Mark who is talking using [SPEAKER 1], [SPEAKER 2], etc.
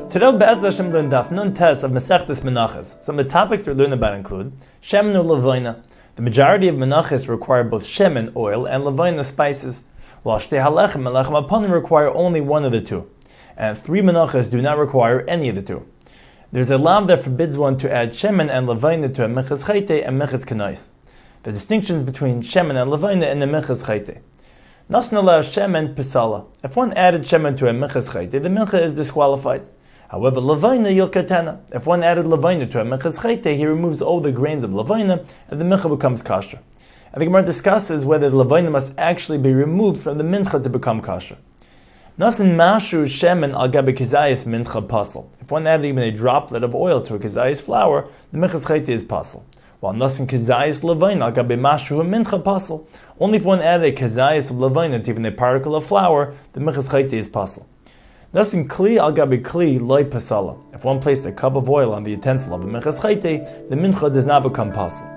[SPEAKER 1] Today, Be'ez Hashem learn Daf Nun Tes of Masechtas Menachos. Some of the topics we're learning about include Shemen or Levina. The majority of Menachos require both Shemen, oil, and Levina, spices, while Shtei Halechem and Lechem Aponim require only one of the two. And 3 Menachos do not require any of the two. There's a law that forbids one to add Shemen and Levina to a Mechas Chayte and Mechas Kanais. The distinctions between Shemen and Levina in the Mechas Chayte. Nasan allows Shemen Pisala. If one added Shemen to a Mechas Chayte, the Mincha is disqualified. However, Levina Yilkatena. If one added Levina to a Mechas Chayte, he removes all the grains of Levina, and the Mincha becomes kosher. And the Gemara discusses whether the Levina must actually be removed from the Mincha to become kosher. Nasan Mashu Shemen al Gabi Kizayis Mincha Pasal. If one added even a droplet of oil to a Kizayis flour, the Mechas Chayte is Pasal. While Nasan Kizayis Levina al Gabi Mashu Mincha Pasal. Only if one added a Kizayis of Levina to even a particle of flour, the Mechas Chayte is Pasal. Nasan Kli al Gabi Kli loy Pasala. If one placed a cup of oil on the utensil of a Mechas Chayte, the Mincha does not become Pasal.